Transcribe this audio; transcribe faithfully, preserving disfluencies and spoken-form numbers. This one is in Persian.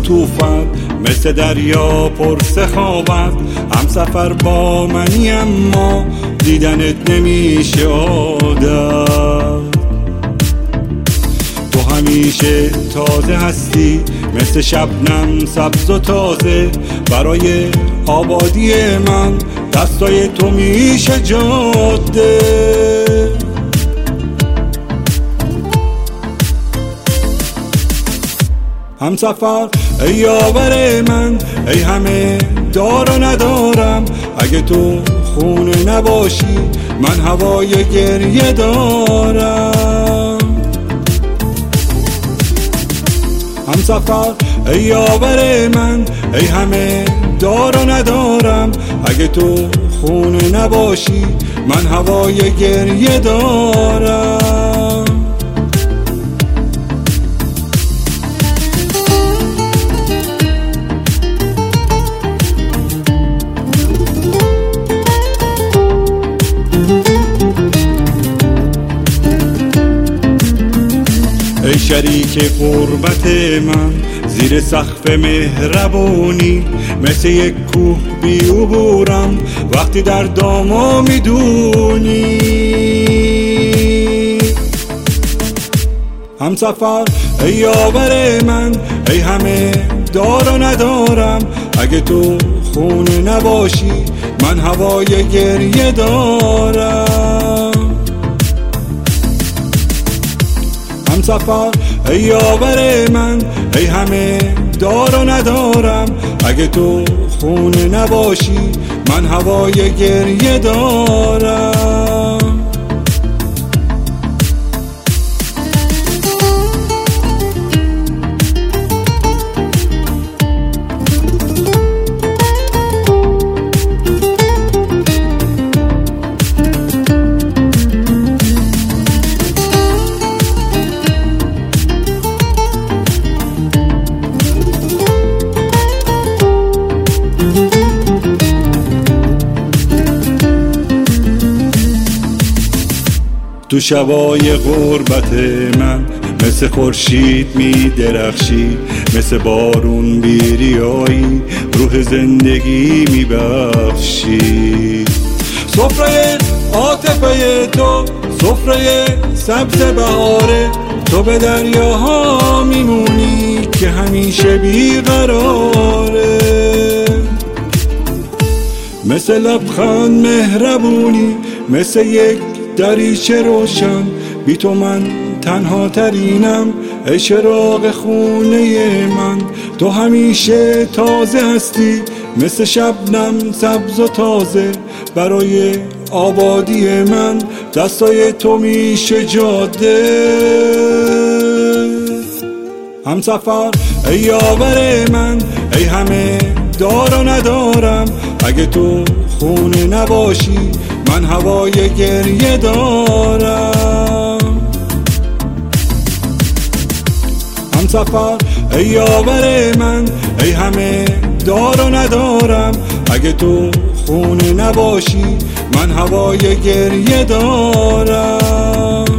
عطوفت، مثل دریا پر سخاوت. هم سفر با منی اما دیدنت نمیشه عادت. تو همیشه تازه هستی، مثل شبنم سبز و تازه. برای آبادی من دستای تو میشه جاده. هم سفر ای یاور من، ای همه دار و ندارم. اگه تو خونه نباشی من هوای گریه دارم. هم سفر ای یاور من، ای همه دار و ندارم. اگه تو خونه نباشی من هوای گریه دارم. ای شریک غربت من، زیر سقف مهربونی. مثل یک کوه بی عبورم وقتی در داما میدونی. هم سفر ای یاور من، ای همه دار و ندارم. اگه تو خونه نباشی من هوای گریه دارم. هم سفر ای یاور من، ای همه دار و ندارم. اگه تو خونه نباشی من هوای گریه دارم. تو شبای غربت من مثل خورشید می درخشی. مثل بارون بیریایی روح زندگی می بخشی. سفره عاطفه تو سفره سبز بهاره. تو به دریاها میمونی که همیشه بیقراره. مثل لبخند مهربونی، مثل یک دریچه روشن. بی تو من تنها ترینم، ای چراغ خونه من. تو همیشه تازه هستی، مثل شبنم سبز و تازه. برای آبادی من دستای تو میشه جاده. هم سفر ای یاور من، ای همه دار و ندارم. اگه تو خونه نباشی من هوای گریه دارم. هم سفر ای یاور من، ای همه دار و ندارم. اگه تو خونه نباشی من هوای گریه دارم.